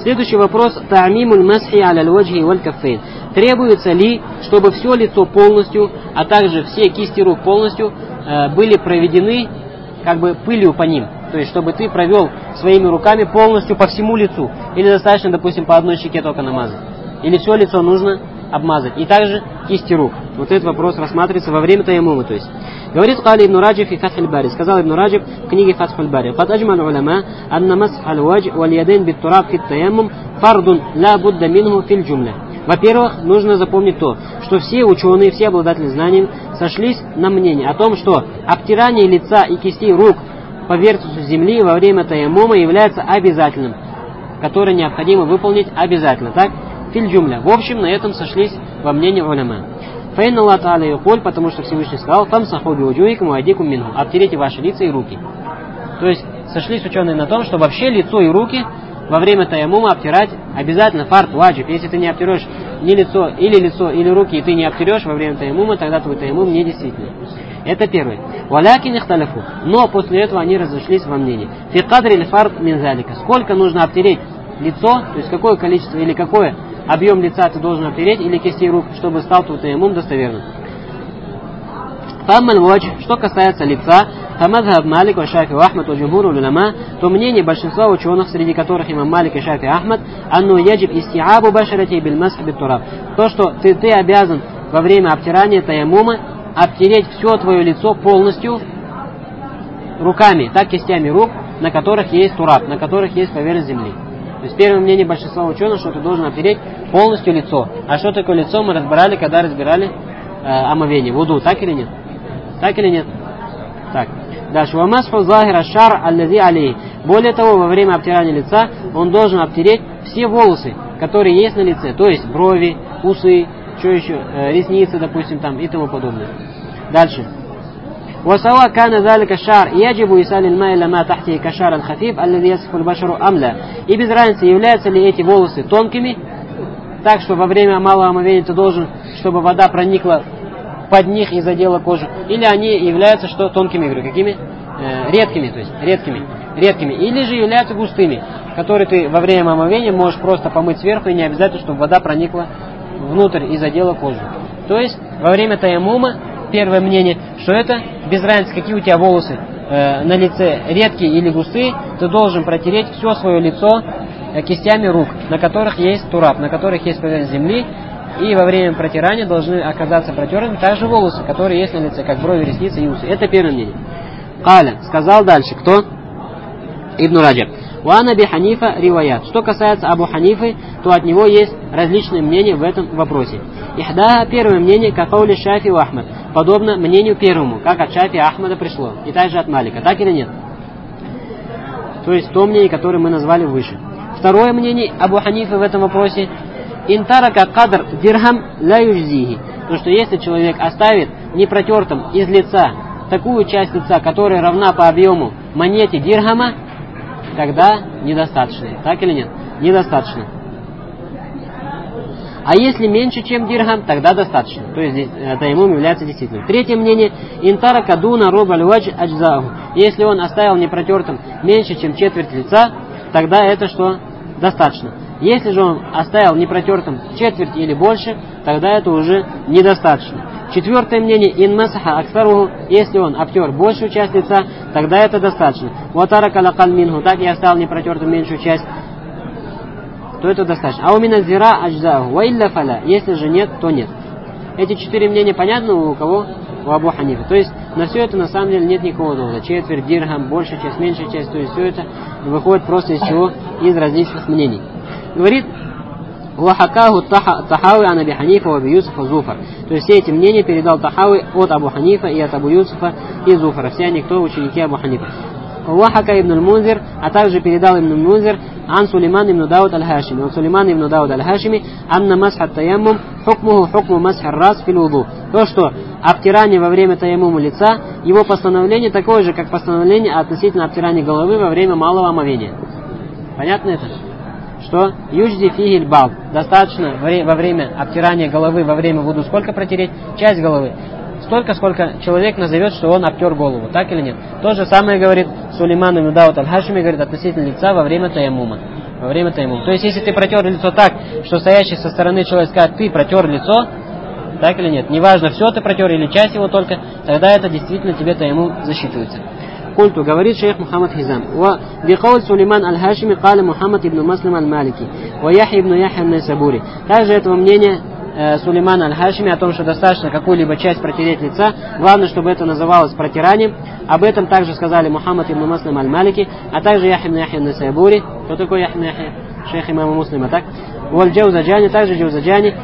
Следующий вопрос. Та'мимуль масхи аля аль-ваджхи валь каффейн. Требуется ли, чтобы все лицо полностью, а также все кисти рук полностью были проведены как бы пылью по ним? То есть, чтобы ты провел своими руками полностью по всему лицу. Или достаточно, допустим, по одной щеке только намазать. Или все лицо нужно обмазать. И также кисти рук. Вот этот вопрос рассматривается во время таяммума. То есть, говорит Кали ибн Раджиб и Фатх аль-Бари. Сказал ибн Раджиб в книге Фатх аль-Бари. Кад аджмаль уляма анна масх аль-вадж валь ядейн бит тураб фит таяммум фардун ла будда минху фил джумля. Во-первых, нужно запомнить то, что все ученые, все обладатели знаний сошлись на мнении о том, что обтирание лица и кистей рук поверхностью земли во время таяммума является обязательным, которое необходимо выполнить обязательно. Так? Филь-джумля. В общем, на этом сошлись во мнении уляма. Фаин Аллах Та'аля юкуль, потому что Всевышний сказал, фамсаху биуджухикум ва айдикум минху. Обтерите ваши лица и руки. То есть, сошлись ученые на том, что вообще лицо и руки во время таяммума обтирать обязательно, фард, ваджиб. Если ты не обтерешь ни лицо, или руки, и ты не обтерешь во время таяммума, тогда твой таяммум не действительный. Это первое. Валякин ихталяфу. Но после этого они разошлись во мнении. Фи кадри ль фард мин залика. Сколько нужно обтереть лицо, то есть какое количество или какой объем лица ты должен обтереть, или кистей рук, чтобы стал твой таяммум достоверным. Фаммаль вадж, что касается лица, фамадхаб Малик ва Шафи ва Ахмад ва джумхур уляма, то мнение большинства ученых, среди которых имам Малик и Шафи Ахмад, анну яджиб истиабу башарати бил масх бит тураб. То, что ты обязан во время обтирания таяммума обтереть все твое лицо полностью руками, так кистями рук, на которых есть тураб, на которых есть поверхность земли. То есть первое мнение большинства ученых, что ты должен обтереть полностью лицо. А что такое лицо, мы разбирали, когда разбирали омовение, вуду, так или нет? Так или нет? Так. Дальше. Вамасху захира шар аллази алей. Более того, во время обтирания лица он должен обтереть все волосы, которые есть на лице, то есть брови, усы, что еще, ресницы, допустим, там и тому подобное. Дальше. وسواء كان ذلك الشعر يجب إيصال الماء إلى ما تحته كشعر الخفيف الذي يصف البشر أم لا. И без разницы, являются ли эти волосы тонкими, так что во время малого омовения ты должен, чтобы вода проникла под них и задела кожу, или они являются что тонкими, говорю, какими? Редкими, то есть редкими, или же являются густыми, которые ты во время омовения можешь просто помыть сверху, и не обязательно, чтобы вода проникла внутрь и задела кожу. То есть во время таяммума первое мнение, что это без разницы, какие у тебя волосы на лице, редкие или густые, ты должен протереть все свое лицо кистями рук, на которых есть тураб, на которых есть поверхность земли, и во время протирания должны оказаться протертыми также волосы, которые есть на лице, как брови, ресницы и усы. Это первое мнение. Каля, сказал дальше, кто? Ибн Раджаб. Уан Аби Ханифа риваят. Что касается Абу Ханифы, то от него есть различные мнения в этом вопросе. Ихда, первое мнение, как каули Шафи и Ахмад, подобно мнению первому, как от Шафи и Ахмада пришло, и также от Малика, так или нет? То есть то мнение, которое мы назвали выше. Второе мнение Абу Ханифы в этом вопросе, интарака кадр дирхам ла южзихи, то что если человек оставит непротертым из лица такую часть лица, которая равна по объему монете дирхама, тогда недостаточно. Так или нет? Недостаточно. А если меньше, чем дирхам, тогда достаточно. То есть таяммум является действительным. Третье мнение. Интара кадуна рубаль вадж аджзаху. Если он оставил непротертым меньше, чем четверть лица, тогда это что? Достаточно. Если же он оставил непротертым четверть или больше, тогда это уже недостаточно. Четвертое мнение, ин масаха аксаруху, если он обтер большую часть лица, тогда это достаточно. Ватарака лакаль минху, так и оставил непротертым меньшую часть, то это достаточно. А у мина зира аджзаху, ва илля фаля, если же нет, то нет. Эти четыре мнения понятны у кого? У Абу Ханифы. То есть на все это на самом деле нет никакого довода. Четверть, дирхам, большая часть, меньшая часть, то есть все это выходит просто из чего? Из различных мнений. Говорит, Вахакаху Тахауи ан Аби Ханифа ва Аби Юсуфа Зуфар. То есть все эти мнения передал Тахауи от Абу Ханифа и от Абу Юсуфа и Зуфара. Все они кто? Ученики Абу Ханифа. Вахака ибн аль-Мунзир, а также передал ибн аль-Мунзир ан Сулейман ибн Дауд аль-Хашими. От Сулейман ибн Дауд аль-Хашими анна масха таяммум хукмуху хукму масха рас фил вуду. То, что обтирание во время таяммума лица, его постановление такое же, как постановление относительно обтирания головы во время малого омовения. Понятно это? Что юджди фигиль бал. Достаточно во время обтирания головы, во время вуду сколько протереть? Часть головы. Столько, сколько человек назовет, что он обтер голову. Так или нет? То же самое говорит Сулейман ибн Дауд аль-Хашими, говорит относительно лица во время таяммума. во время таймума. То есть, если ты протер лицо так, что стоящий со стороны человек скажет, ты протер лицо, так или нет, неважно, все ты протер или часть его только, тогда это действительно тебе таймум засчитывается. Культу, говорит шейх Мухаммад Хизам. Бикауль Сулейман аль-Хашими каля Мухаммад ибн Маслим аль-Малики. Ва Яхья ибн Яхья аль-Найсабури. Также этого мнения Сулеймана аль-Хашими о том, что достаточно какую-либо часть протереть лица, главное, чтобы это называлось протиранием. Об этом также сказали Мухаммад ибн Маслим аль-Малики, а также Яхья ибн Яхья аль-Найсабури. Кто такой Яхья ибн Яхья? Шейх имама Муслима, так? Валь Джаузаджани, также Джаузаджани,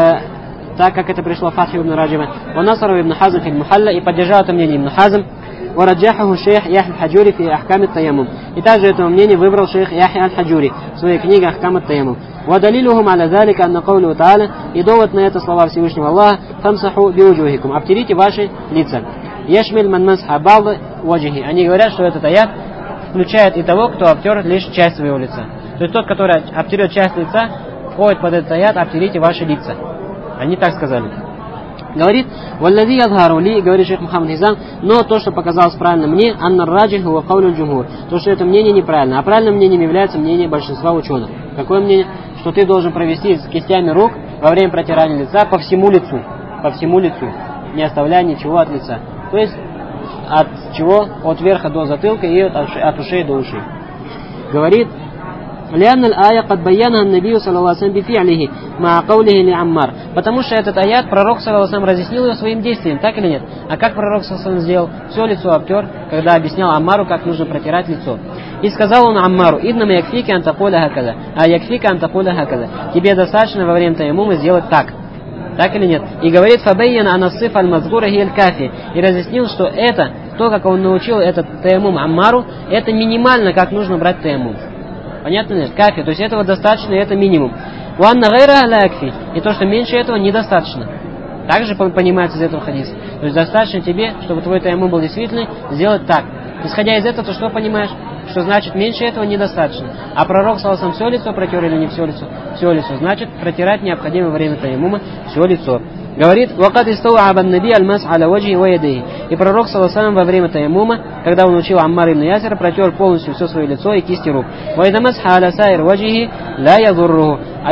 так как это пришло в Фатхи ибн Раджиба. Ва Насару ибн Хазм фи аль-Мухалла, и поддержал это мнение ибн Хазм. وَرَجَّحَهُ шейх Яхья аль-Хаджури фи Ахкам ат-Таяммум. И также это мнение выбрал шейх Яхья аль-Хаджури в своей книге Ахкам ат-Таяммум. وَدَلِيلُهُمْ عَلَى ذَلِكَ أَنَّ قَوْلُهُ تَعَالَى. И довод на это слова Всевышнего Аллаха: «Фамсаху биуджухикум». Обтерите ваши лица. «Яшмиль ман масха ба'д ваджихи». Они говорят, что этот аят включает и того, кто обтер лишь часть своего лица. То есть тот, который обтерет часть лица, входит под этот аят: обтерите ваши лица. Они так сказали. Говорит, «Валлади ядхару ли», говорит шейх Мухаммад Хизам, но то, что показалось правильно мне, аннар раджих ва каулю джумхур, то, что это мнение неправильно, а правильным мнением является мнение большинства ученых. Какое мнение? Что ты должен провести с кистями рук во время протирания лица по всему лицу, не оставляя ничего от лица. То есть, от чего? От верха до затылка и от ушей до ушей. Говорит, لأن الآية قد بيّنها النبي صلى الله عليه وسلم بفعله مع قوله لعمار. Потому что этот аят пророк صلى الله عليه وسلم разъяснил его своим действием, так или нет? А как пророк صلى الله عليه وسلم сделал? Все лицо обтер, когда объяснял Аммару, как нужно протирать лицо. И сказал он Аммару: «Иднама якфика ан такуля хакада». А якфика ан такуля хакада. Тебе достаточно во время таймума сделать так. Так или нет? И говорит: «Фабайяна анасиф аль-мазгура хи аль-кафи». И разъяснил, что это, то, как он научил этот таймум Аммару, это минимально, как нужно брать таймум. Понятно ли? Кафи, то есть этого достаточно, и это минимум. Уанна гайра ла якфи. И то, что меньше этого, недостаточно. Также понимается из этого хадиса. То есть достаточно тебе, чтобы твой таймум был действительный, сделать так. Исходя из этого, то что понимаешь? Что значит меньше этого недостаточно. А пророк саллаллаху все лицо протер или не все лицо? Все лицо. Значит, протирать необходимо во время таймума все лицо. Говорит: «Вакад истау'аба ан-наби аль-мас аля ваджи ва ядайhi». И пророк саллаллаху во время таймума, когда он учил Аммар ибн Ясира, протер полностью все свое лицо и кисти рук. Ва ида масха аля сайр ваджихи ла ядурруху. А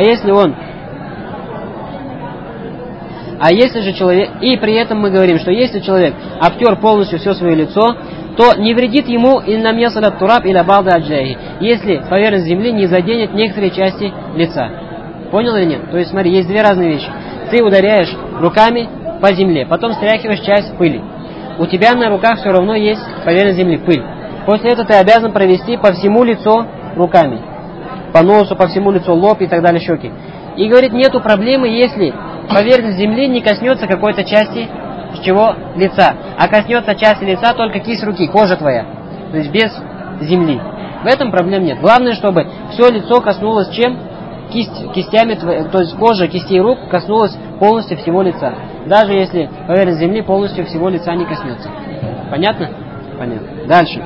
если же человек, и при этом мы говорим, что если человек обтер полностью все свое лицо, то не вредит ему иннам ясалат тураб иля ба'да аджайхи, если поверхность земли не заденет некоторые части лица. Понял или нет? То есть смотри, есть две разные вещи. Ты ударяешь руками по земле, потом стряхиваешь часть пыли. У тебя на руках все равно есть поверхность земли, пыль. После этого ты обязан провести по всему лицо руками. По носу, по всему лицу, лоб и так далее, щеки. И говорит, нету проблемы, если поверхность земли не коснется какой-то части чего? Лица. А коснется части лица только кисть руки, кожа твоя. То есть без земли. В этом проблем нет. Главное, чтобы все лицо коснулось чем? Кистями, то есть кожа кистей рук коснулась полностью всего лица. Даже если поверхность земли полностью всего лица не коснется. Понятно? Понятно. Дальше.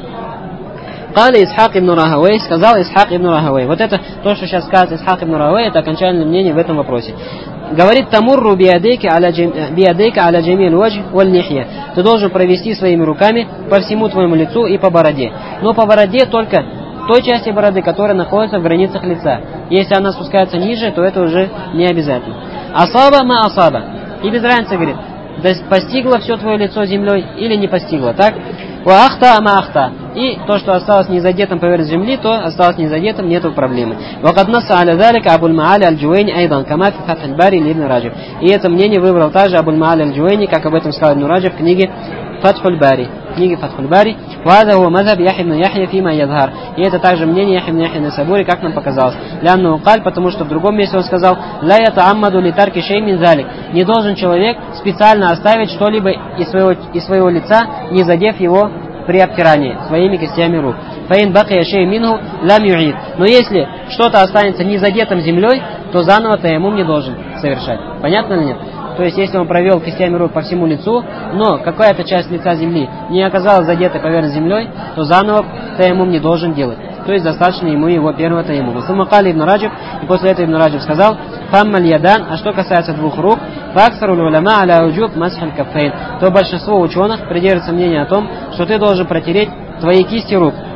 Кали Исхак ибн Рахавей, сказал Исхак ибн Рахавей. Вот это то, что сейчас скажет Исхак ибн Рахавей, это окончательное мнение в этом вопросе. Говорит: «Тамурру биядейка аля джамиль вадж валь лихья». Ты должен провести своими руками по всему твоему лицу и по бороде. Но по бороде только той части бороды, которая находится в границах лица. Если она спускается ниже, то это уже не обязательно. Асаба ма асаба. И без разницы, говорит, постигло все твое лицо землей или не постигло, так? Ва ахта ама ахта. И то, что осталось не задетым поверх земли, то осталось не задетым, нету проблемы. Вакад наса аля залика Абуль Маали аль-Джуэйни айдан, кама фи Фатх аль-Бари ибн Раджиб. И это мнение выбрал также Абуль Маали аль-Джуэйни, как об этом сказал Ибн Раджиб в книге Фатх аль-Бари. Вада huwa мазхаб Яхья ибн Яхья фима ядхар. И это также мнение Яхья ибн Яхья Найсабури, как нам показалось. Лянну каль, потому что в другом месте он сказал: ла ятааммаду ли тарки шей мин залик. Не должен человек специально оставить что-либо из своего лица, не задев его при обтирании своими кистями рук. Фаин бакия шей минху лам юид. Но если что-то останется не задетым землей, то заново таяммум не должен совершать. Понятно или нет? То есть, если он провел кистями рук по всему лицу, но какая-то часть лица земли не оказалась задетой поверх землей, то заново таяммум не должен делать. То есть, достаточно ему его первого таяммума. Сумакали ибн Раджиб, и после этого ибн Раджиб сказал: «Фаммаль ядан», а что касается двух рук, факсару уляма аля уджуб масхаль каффейн, то большинство ученых придерживается мнения о том, что ты должен протереть твои кисти рук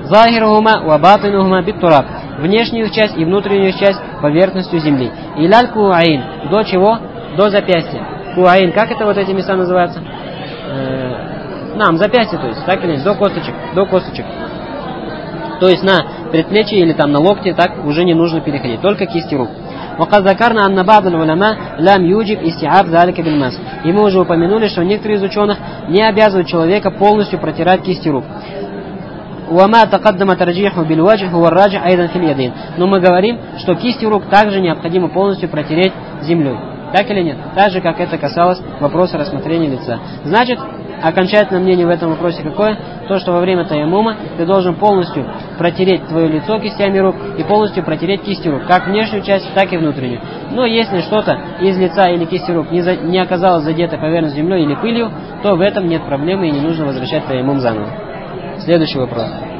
захирухума ва батинухума биттураб. Внешнюю часть и внутреннюю часть поверхностью земли. Иляль куаин. До чего? До запястья. Куаин. Как это вот эти места называются? Запястье, то есть, так или нет? До косточек. То есть на предплечье или там на локте так уже не нужно переходить. Только кисти рук. وقد ذكرنا أن بعض العلماء لم يوجب استيعاب ذلك بالمسح. И мы уже упомянули, что некоторые из ученых не обязывают человека полностью протирать кисти рук. وما تقدم ترجيحه بالوجه هو الراجح أيضا في اليدين. Но мы говорим, что кисти рук также необходимо полностью протереть землей. Так или нет? Так же, как это касалось вопроса рассмотрения лица. Значит, окончательное мнение в этом вопросе какое? То, что во время таяммума ты должен полностью протереть твое лицо кистями рук и полностью протереть кисти рук, как внешнюю часть, так и внутреннюю. Но если что-то из лица или кисти рук не оказалось задето поверхностью землей или пылью, то в этом нет проблемы и не нужно возвращать таяммум заново. Следующий вопрос.